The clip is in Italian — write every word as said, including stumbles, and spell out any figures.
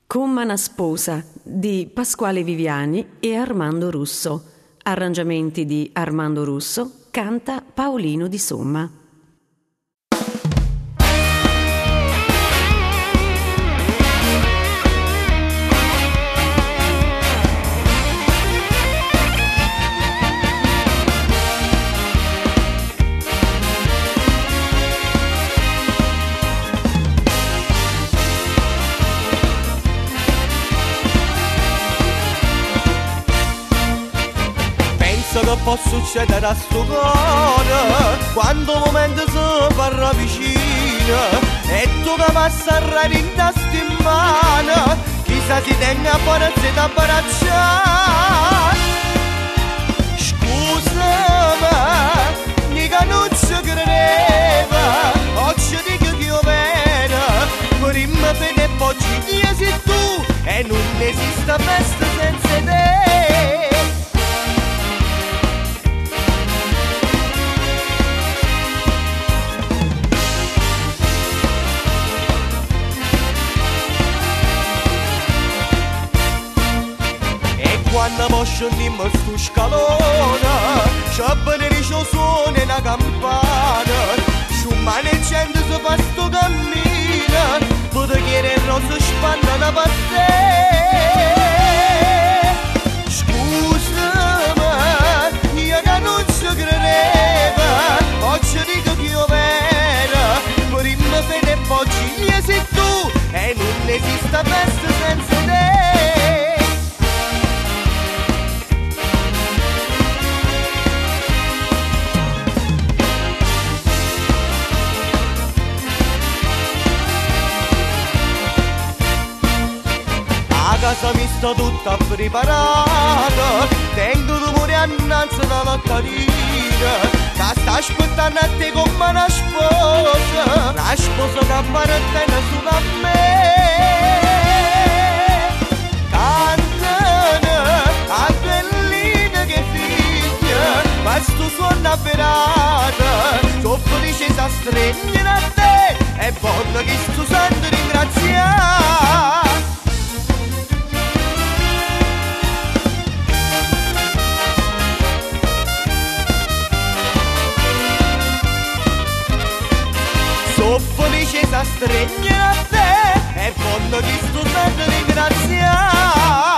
Come una sposa di Pasquale Viviani e Armando Russo. Arrangiamenti di Armando Russo, canta Paolino Di Somma. Che può succedere a sto cuore quando un momento si parla vicino e tu che passi a rare in testa in mano, chissà si tenga a forza da abbracciare. Scusami, mica non ci credeva, oggi dico che io vero, prima per te poi ci sei tu e non esiste festa senza te. Quando poi scendiamo sto scalone, c'è benedice suona una campana, sciumane e gente si fa sto cammino, pote chiede il rosso spanna da parte. Scusami, io che non ci credeva, oggi dico che io vera, prima fede e poi ci sei tu, e non esiste festa senza te. La casa mi sta tutta preparata, tengo rumore annanzi da lattarina, che sta aspettando a te come una sposa, una sposa che appartiene solo a me. Cantano a bellina che figlia, questo suono avverato, sono felice se stringono a te, e buono che sto sento ringraziare. Sono felice se stringono a te e quando ti sto sento ringraziare.